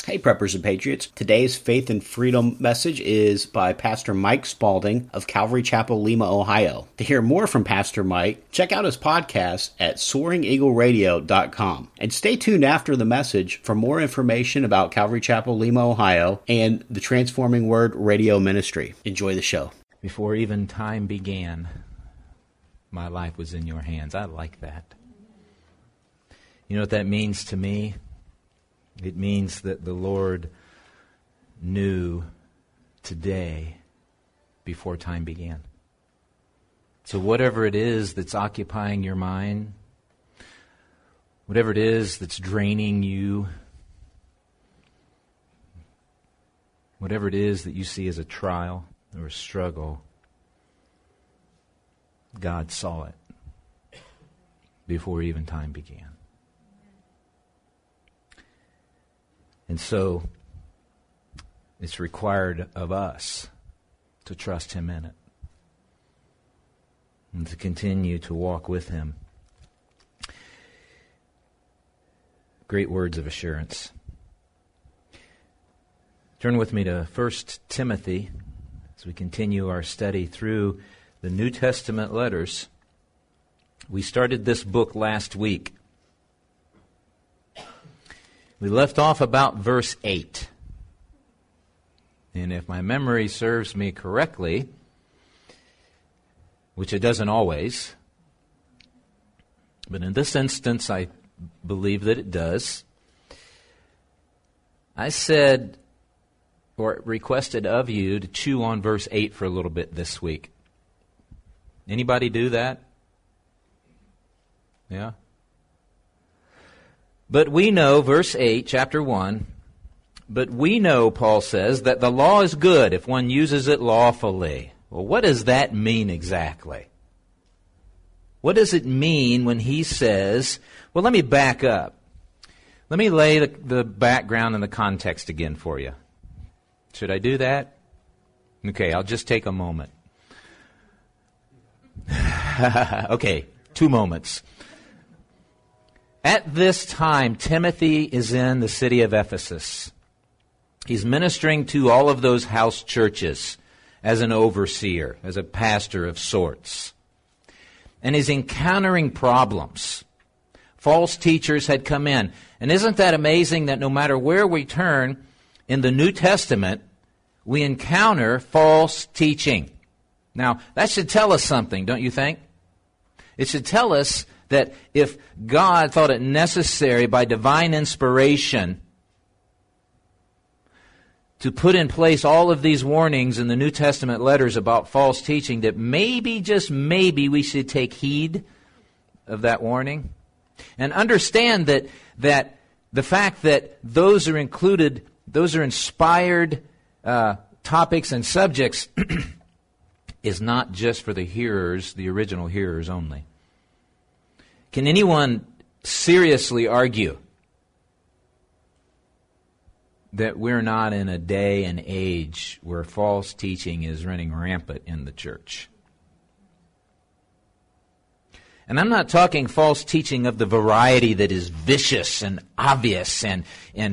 Hey, Preppers and Patriots. Today's Faith and Freedom message is by Pastor Mike Spalding of Calvary Chapel, Lima, Ohio. To hear more from Pastor Mike, check out his podcast at SoaringEagleRadio.com. And stay tuned after the message for more information about Calvary Chapel, Lima, Ohio, and the Transforming Word Radio Ministry. Enjoy the show. Before even time began, my life was in your hands. I like that. You know what that means to me? It means that the Lord knew today before time began. So whatever it is that's occupying your mind, whatever it is that's draining you, whatever it is that you see as a trial or a struggle, God saw it before even time began. And so it's required of us to trust Him in it and to continue to walk with Him. Great words of assurance. Turn with me to 1 Timothy as we continue our study through the New Testament letters. We started this book last week. We left off about verse 8. And if my memory serves me correctly, which it doesn't always, but in this instance I believe that it does, I said, or requested of you to chew on verse 8 for a little bit this week. Anybody do that? Yeah? But we know, verse 8, chapter 1, but we know, Paul says, that the law is good if one uses it lawfully. Well, what does that mean exactly? What does it mean when he says, well, let me back up. Let me lay the background and the context again for you. Should I do that? Okay, I'll just take a moment. Okay, 2 moments. At this time, Timothy is in the city of Ephesus. He's ministering to all of those house churches as an overseer, as a pastor of sorts. And he's encountering problems. False teachers had come in. And isn't that amazing that no matter where we turn in the New Testament, we encounter false teaching? Now, that should tell us something, don't you think? It should tell us that if God thought it necessary by divine inspiration to put in place all of these warnings in the New Testament letters about false teaching, that maybe, just maybe, we should take heed of that warning and understand that the fact that those are included, those are inspired topics and subjects is not just for the hearers, the original hearers only. Can anyone seriously argue that we're not in a day and age where false teaching is running rampant in the church? And I'm not talking false teaching of the variety that is vicious and obvious and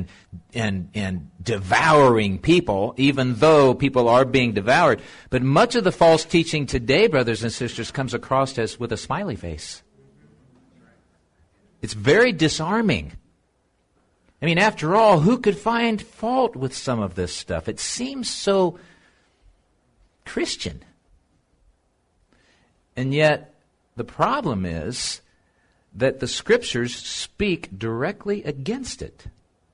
devouring people, even though people are being devoured. But much of the false teaching today, brothers and sisters, comes across as with a smiley face. It's very disarming. I mean, after all, who could find fault with some of this stuff? It seems so Christian. And yet, the problem is that the Scriptures speak directly against it.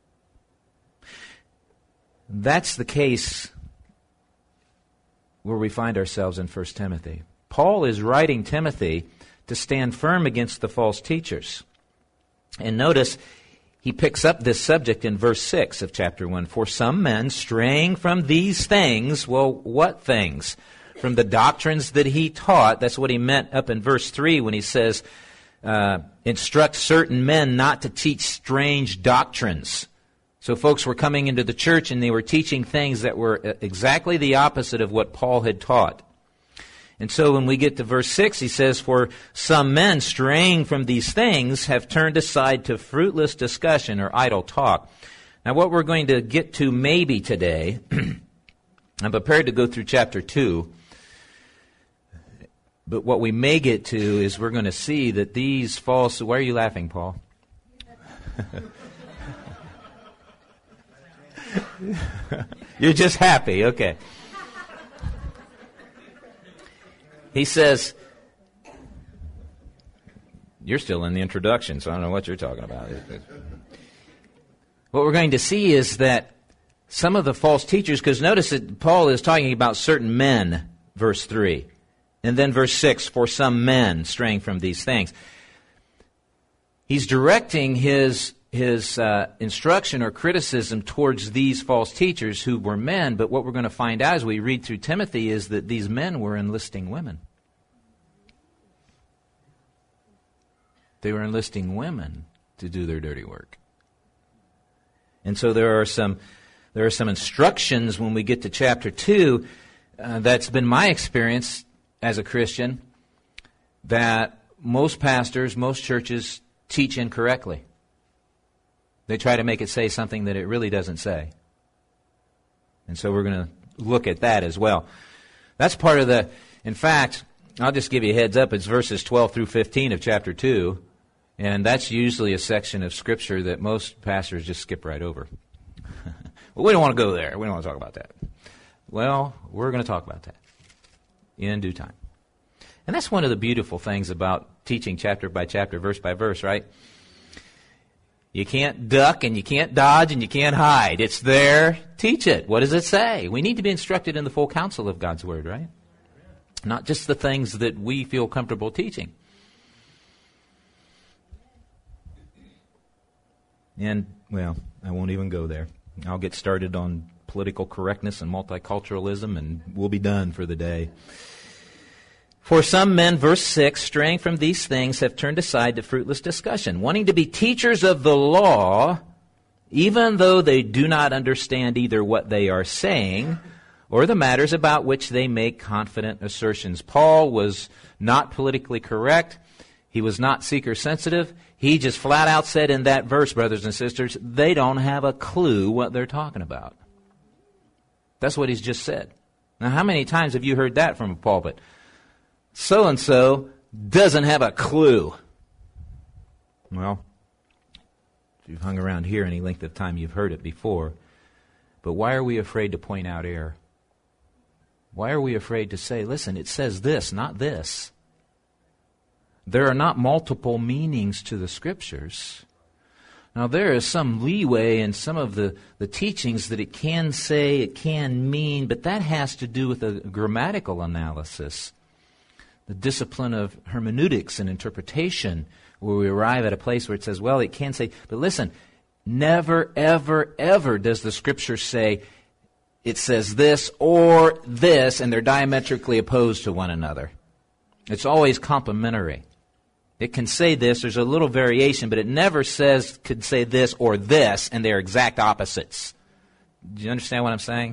That's the case where we find ourselves in 1 Timothy. Paul is writing Timothy to stand firm against the false teachers. And notice, he picks up this subject in verse 6 of chapter 1. For some men straying from these things, well, what things? From the doctrines that he taught. That's what he meant up in verse 3 when he says, instruct certain men not to teach strange doctrines. So folks were coming into the church and they were teaching things that were exactly the opposite of what Paul had taught. And so when we get to verse 6, he says, for some men straying from these things have turned aside to fruitless discussion or idle talk. Now, what we're going to get to maybe today, I'm prepared to go through chapter 2, but what we may get to is we're going to see that these false... Why are you laughing, Paul? You're just happy, okay. He says, you're still in the introduction, so I don't know what you're talking about. What we're going to see is that some of the false teachers, because notice that Paul is talking about certain men, verse 3. And then verse 6, for some men straying from these things. He's directing his instruction or criticism towards these false teachers who were men, but what we're going to find out as we read through Timothy is that these men were enlisting women. They were enlisting women to do their dirty work. And so there are some instructions when we get to chapter 2 that's been my experience as a Christian that most pastors, most churches teach incorrectly. They try to make it say something that it really doesn't say. And so we're going to look at that as well. That's part of in fact, I'll just give you a heads up, it's verses 12 through 15 of chapter 2, and that's usually a section of Scripture that most pastors just skip right over. Well, we don't want to go there. We don't want to talk about that. Well, we're going to talk about that in due time. And that's one of the beautiful things about teaching chapter by chapter, verse by verse, right? You can't duck and you can't dodge and you can't hide. It's there. Teach it. What does it say? We need to be instructed in the full counsel of God's Word, right? Not just the things that we feel comfortable teaching. And, well, I won't even go there. I'll get started on political correctness and multiculturalism, and we'll be done for the day. For some men, verse 6, straying from these things, have turned aside to fruitless discussion, wanting to be teachers of the law, even though they do not understand either what they are saying or the matters about which they make confident assertions. Paul was not politically correct. He was not seeker-sensitive. He just flat out said in that verse, brothers and sisters, they don't have a clue what they're talking about. That's what he's just said. Now, how many times have you heard that from a pulpit? So-and-so doesn't have a clue. Well, if you've hung around here any length of time, you've heard it before. But why are we afraid to point out error? Why are we afraid to say, listen, it says this, not this? There are not multiple meanings to the Scriptures. Now, there is some leeway in some of the teachings that it can say, it can mean, but that has to do with a grammatical analysis, the discipline of hermeneutics and interpretation, where we arrive at a place where it says, well, it can say, but listen, never, ever, ever does the Scripture say it says this or this, and they're diametrically opposed to one another. It's always complementary. It can say this, there's a little variation, but it never says could say this or this, and they're exact opposites. Do you understand what I'm saying?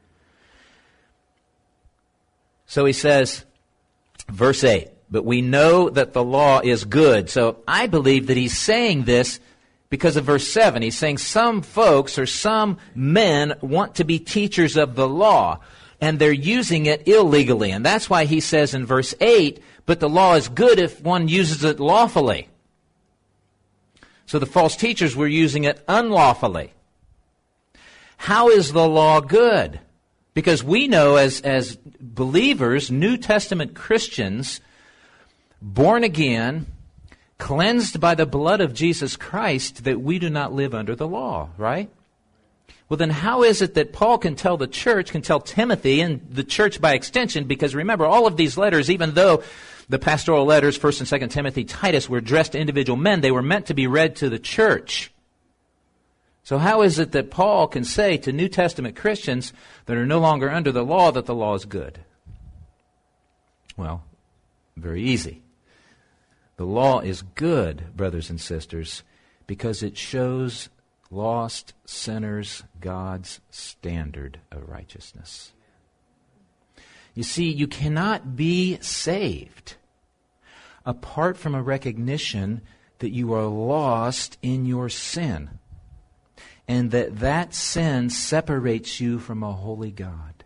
So he says, verse 8, but we know that the law is good. So I believe that he's saying this because of verse 7. He's saying some folks or some men want to be teachers of the law, and they're using it illegally. And that's why he says in verse 8, but the law is good if one uses it lawfully. So the false teachers were using it unlawfully. How is the law good? Because we know as believers, New Testament Christians, born again, cleansed by the blood of Jesus Christ, that we do not live under the law, right? Well, then how is it that Paul can tell the church, can tell Timothy, and the church by extension, because remember, all of these letters, even though the pastoral letters, 1 and 2 Timothy, Titus, were addressed to individual men, they were meant to be read to the church. So how is it that Paul can say to New Testament Christians that are no longer under the law that the law is good? Well, very easy. The law is good, brothers and sisters, because it shows lost sinners God's standard of righteousness. You see, you cannot be saved apart from a recognition that you are lost in your sin. and that sin separates you from a holy God.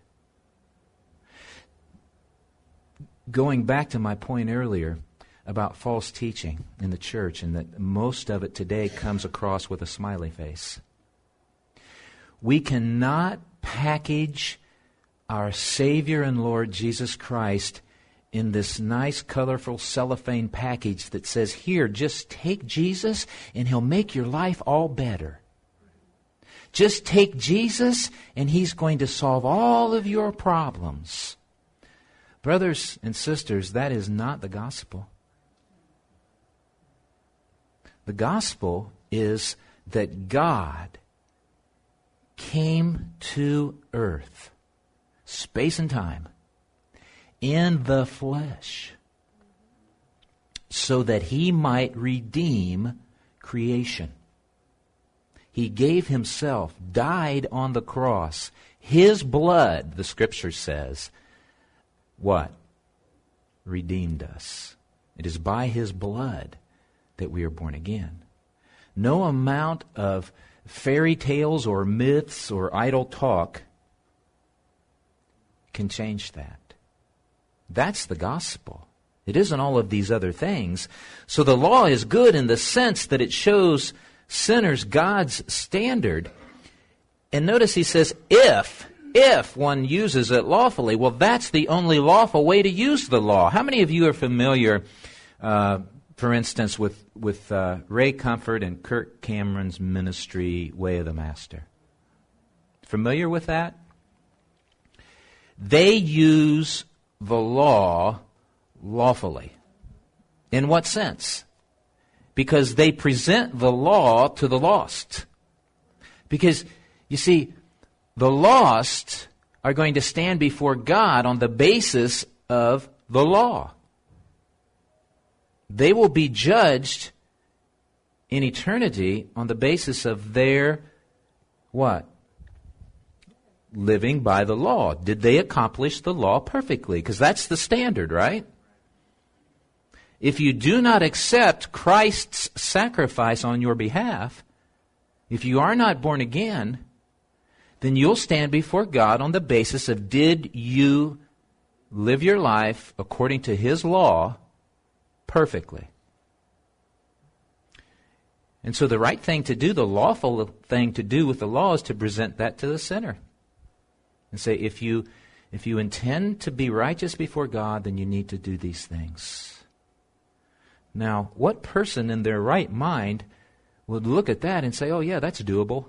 Going back to my point earlier about false teaching in the church, and that most of it today comes across with a smiley face. We cannot package our Savior and Lord Jesus Christ in this nice, colorful cellophane package that says, here, just take Jesus and He'll make your life all better. Just take Jesus and He's going to solve all of your problems. Brothers and sisters, that is not the gospel. The gospel is that God came to earth, space and time, in the flesh, so that He might redeem creation. He gave Himself, died on the cross. His blood, the Scripture says, what? Redeemed us. It is by His blood that we are born again. No amount of fairy tales or myths or idle talk can change that. That's the gospel. It isn't all of these other things. So the law is good in the sense that it shows sinners God's standard. And notice he says, if one uses it lawfully. Well, that's the only lawful way to use the law. How many of you are familiar, for instance, with Ray Comfort and Kirk Cameron's ministry, Way of the Master? Familiar with that? They use the law lawfully. In what sense? Because they present the law to the lost. Because, you see, the lost are going to stand before God on the basis of the law. They will be judged in eternity on the basis of their, what? Living by the law. Did they accomplish the law perfectly? Because that's the standard, right? If you do not accept Christ's sacrifice on your behalf, if you are not born again, then you'll stand before God on the basis of, did you live your life according to His law perfectly? And so the right thing to do, the lawful thing to do with the law, is to present that to the sinner. And say, if you intend to be righteous before God, then you need to do these things. Now, what person in their right mind would look at that and say, oh yeah, that's doable?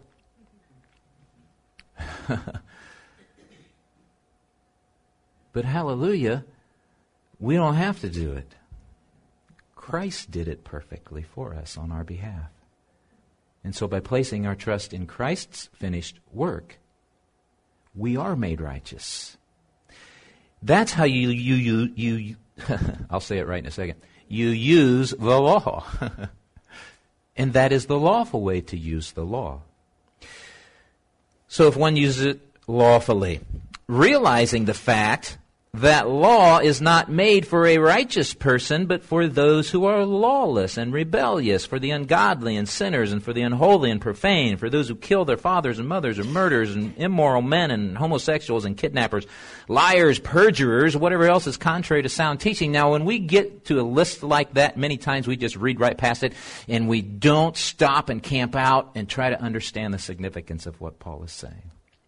But hallelujah, we don't have to do it. Christ did it perfectly for us on our behalf. And so by placing our trust in Christ's finished work, we are made righteous. That's how you I'll say it right in a second. You use the law. And that is the lawful way to use the law. So if one uses it lawfully, realizing the fact that law is not made for a righteous person, but for those who are lawless and rebellious, for the ungodly and sinners, and for the unholy and profane, for those who kill their fathers and mothers, and murderers, and immoral men, and homosexuals, and kidnappers, liars, perjurers, whatever else is contrary to sound teaching. Now, when we get to a list like that, many times we just read right past it, and we don't stop and camp out and try to understand the significance of what Paul is saying.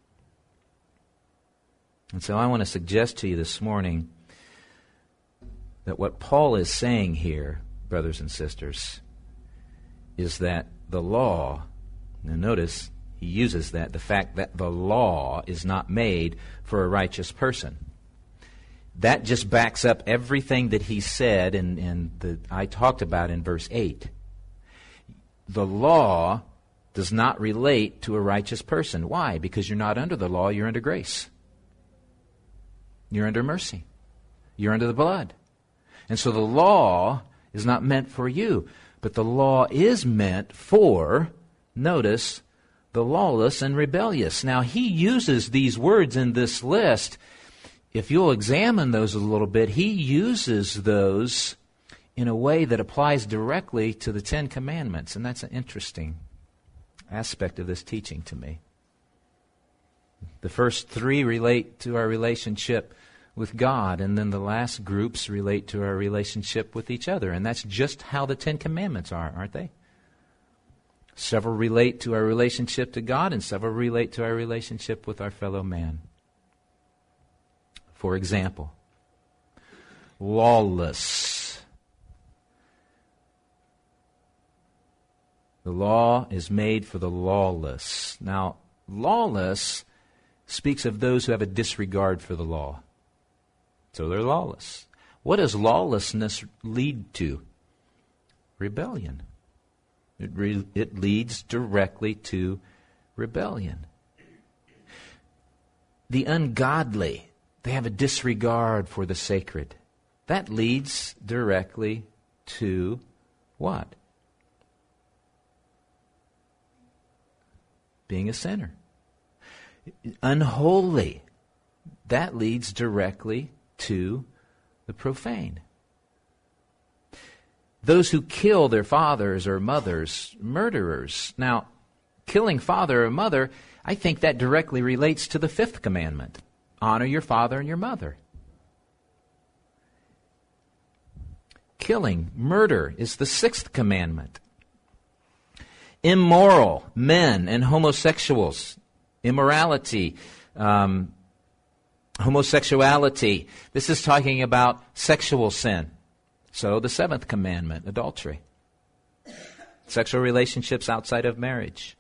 And so I want to suggest to you this morning that what Paul is saying here, brothers and sisters, is that the law, now notice he uses that, the fact that the law is not made for a righteous person. That just backs up everything that he said and that I talked about in verse 8. The law does not relate to a righteous person. Why? Because you're not under the law, you're under grace. You're under mercy. You're under the blood. And so the law is not meant for you, but the law is meant for, notice, the lawless and rebellious. Now, he uses these words in this list. If you'll examine those a little bit, he uses those in a way that applies directly to the Ten Commandments, and that's interesting. aspect of this teaching to me. The first three relate to our relationship with God, and then the last groups relate to our relationship with each other. And that's just how the Ten Commandments are, aren't they? Several relate to our relationship to God, and several relate to our relationship with our fellow man. For example, lawless. The law is made for the lawless. Now, lawless speaks of those who have a disregard for the law. So they're lawless. What does lawlessness lead to? Rebellion. It leads directly to rebellion. The ungodly, they have a disregard for the sacred. That leads directly to what? Being a sinner. Unholy, that leads directly to the profane. Those who kill their fathers or mothers, murderers. Now, killing father or mother, I think that directly relates to the fifth commandment. Honor your father and your mother. Killing, murder, is the sixth commandment. Immoral, men and homosexuals. Immorality, homosexuality. This is talking about sexual sin. So the seventh commandment, adultery. Sexual relationships outside of marriage.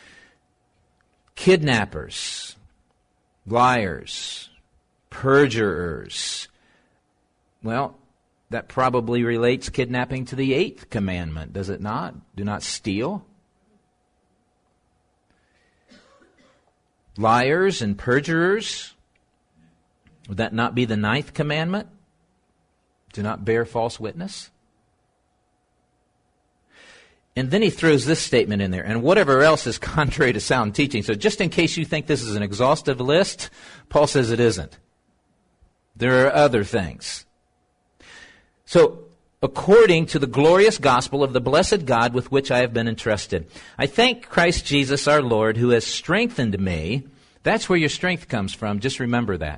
Kidnappers, liars, perjurers. Well, that probably relates kidnapping to the eighth commandment, does it not? Do not steal. Liars and perjurers. Would that not be the ninth commandment? Do not bear false witness. And then he throws this statement in there, and whatever else is contrary to sound teaching. So just in case you think this is an exhaustive list, Paul says it isn't. There are other things. So, according to the glorious gospel of the blessed God with which I have been entrusted, I thank Christ Jesus our Lord, who has strengthened me. That's where your strength comes from. Just remember that.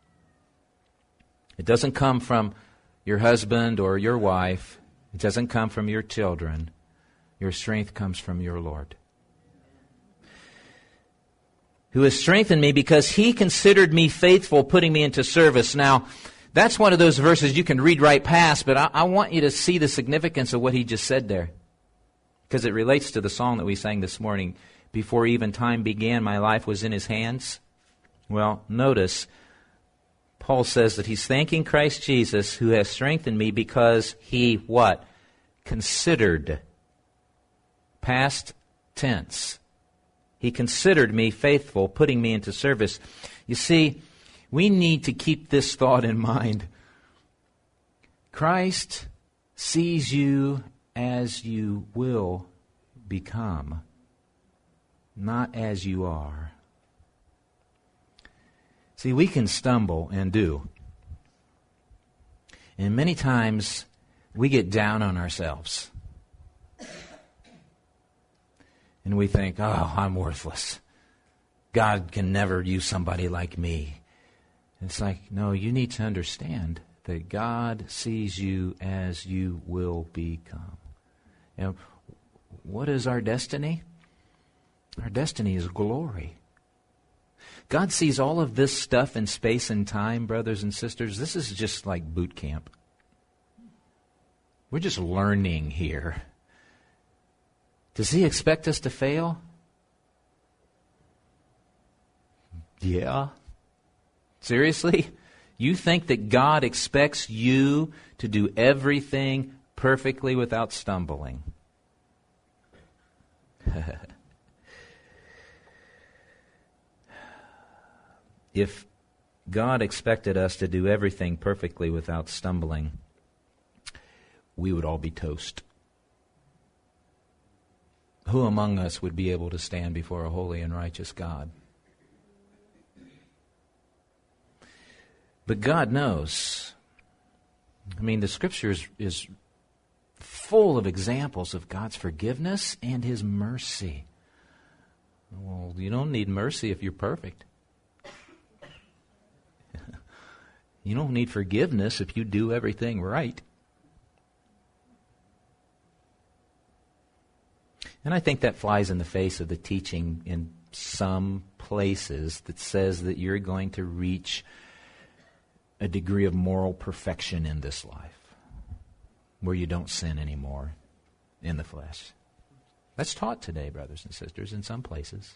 It doesn't come from your husband or your wife. It doesn't come from your children. Your strength comes from your Lord, who has strengthened me because he considered me faithful, putting me into service. Now, that's one of those verses you can read right past, but I want you to see the significance of what he just said there, because it relates to the song that we sang this morning. Before even time began, my life was in his hands. Well, notice, Paul says that he's thanking Christ Jesus, who has strengthened me because he, what? Considered. Past tense. He considered me faithful, putting me into service. You see, we need to keep this thought in mind. Christ sees you as you will become, not as you are. See, we can stumble and do. And many times we get down on ourselves. And we think, oh, I'm worthless. God can never use somebody like me. And it's like, no, you need to understand that God sees you as you will become. And what is our destiny? Our destiny is glory. God sees all of this stuff in space and time, brothers and sisters. This is just like boot camp. We're just learning here. Does he expect us to fail? Yeah. Seriously? You think that God expects you to do everything perfectly without stumbling? If God expected us to do everything perfectly without stumbling, we would all be toast. Who among us would be able to stand before a holy and righteous God? But God knows. I mean, the Scripture is full of examples of God's forgiveness and his mercy. Well, you don't need mercy if you're perfect. You don't need forgiveness if you do everything right. And I think that flies in the face of the teaching in some places that says that you're going to reach a degree of moral perfection in this life where you don't sin anymore in the flesh. That's taught today, brothers and sisters, in some places.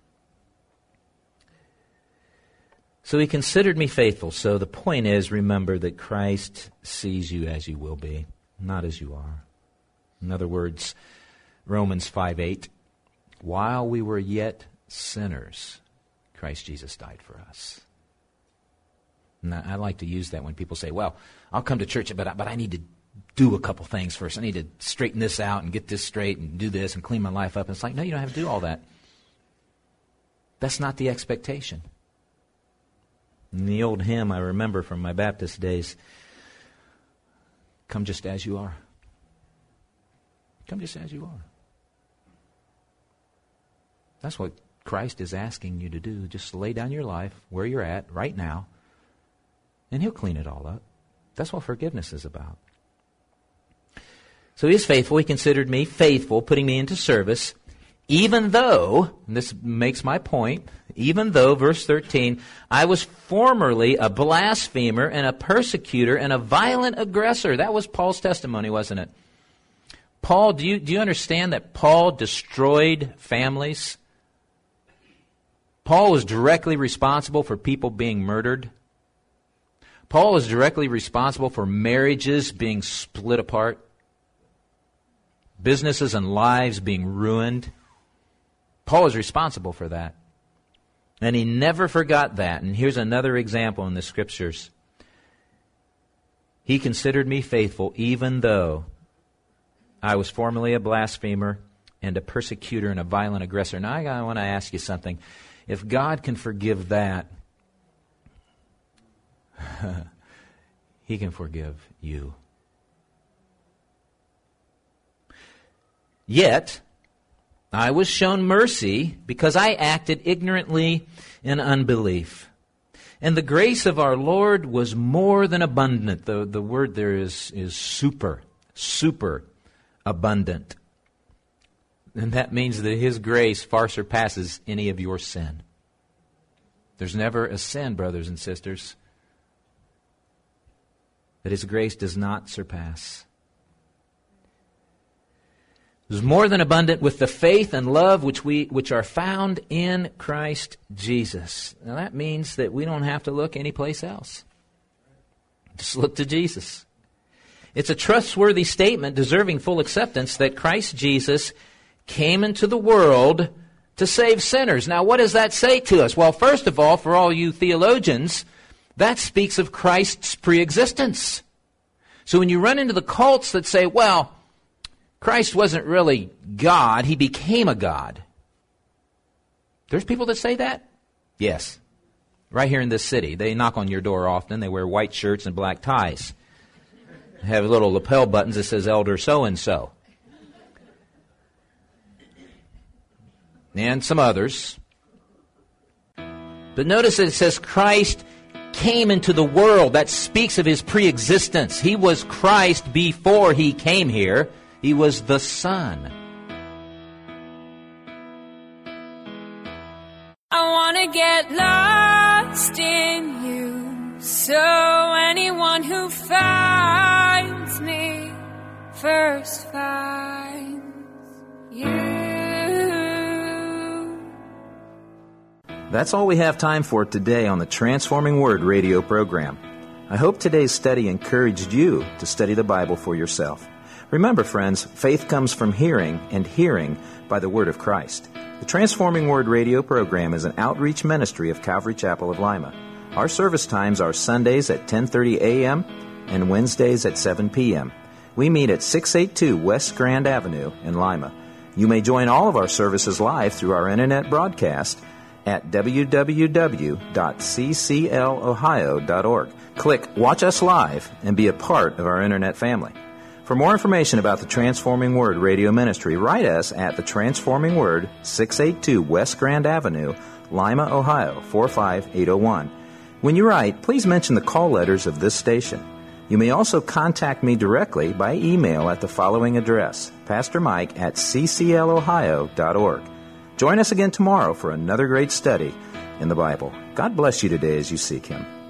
So he considered me faithful. So the point is, remember that Christ sees you as you will be, not as you are. In other words, Romans 5:8, while we were yet sinners, Christ Jesus died for us. And I like to use that when people say, well, I'll come to church, but I need to do a couple things first. I need to straighten this out and get this straight and do this and clean my life up. And it's like, no, you don't have to do all that. That's not the expectation. In the old hymn I remember from my Baptist days, come just as you are. Come just as you are. That's what Christ is asking you to do. Just lay down your life where you're at right now, and He'll clean it all up. That's what forgiveness is about. So He is faithful. He considered me faithful, putting me into service, even though, and this makes my point, even though, verse 13, I was formerly a blasphemer and a persecutor and a violent aggressor. That was Paul's testimony, wasn't it? Paul, do you understand that Paul destroyed families? Paul was directly responsible for people being murdered. Paul was directly responsible for marriages being split apart, businesses and lives being ruined. Paul was responsible for that. And he never forgot that. And here's another example in the Scriptures. He considered me faithful even though I was formerly a blasphemer and a persecutor and a violent aggressor. Now I want to ask you something. If God can forgive that, He can forgive you. Yet, I was shown mercy because I acted ignorantly in unbelief. And the grace of our Lord was more than abundant. The word there is super abundant. And that means that His grace far surpasses any of your sin. There's never a sin, brothers and sisters, that His grace does not surpass. It was more than abundant with the faith and love which are found in Christ Jesus. Now that means that we don't have to look anyplace else. Just look to Jesus. It's a trustworthy statement deserving full acceptance that Christ Jesus came into the world to save sinners. Now what does that say to us? Well, first of all, for all you theologians, that speaks of Christ's preexistence. So when you run into the cults that say, well, Christ wasn't really God, He became a God. There's people that say that? Yes. Right here in this city. They knock on your door often. They wear white shirts and black ties. They have little lapel buttons that says Elder So-and-so. And some others. But notice that it says Christ came into the world. That speaks of His preexistence. He was Christ before He came here. He was the Son. I want to get lost in You, so anyone who finds me first finds You. That's all we have time for today on the Transforming Word radio program. I hope today's study encouraged you to study the Bible for yourself. Remember, friends, faith comes from hearing, and hearing by the Word of Christ. The Transforming Word radio program is an outreach ministry of Calvary Chapel of Lima. Our service times are Sundays at 10:30 a.m. and Wednesdays at 7 p.m. We meet at 682 West Grand Avenue in Lima. You may join all of our services live through our internet broadcast at www.cclohio.org. Click Watch Us Live and be a part of our internet family. For more information about the Transforming Word radio ministry, write us at The Transforming Word, 682 West Grand Avenue, Lima, Ohio, 45801. When you write, please mention the call letters of this station. You may also contact me directly by email at the following address, pastormike@cclohio.org. Join us again tomorrow for another great study in the Bible. God bless you today as you seek Him.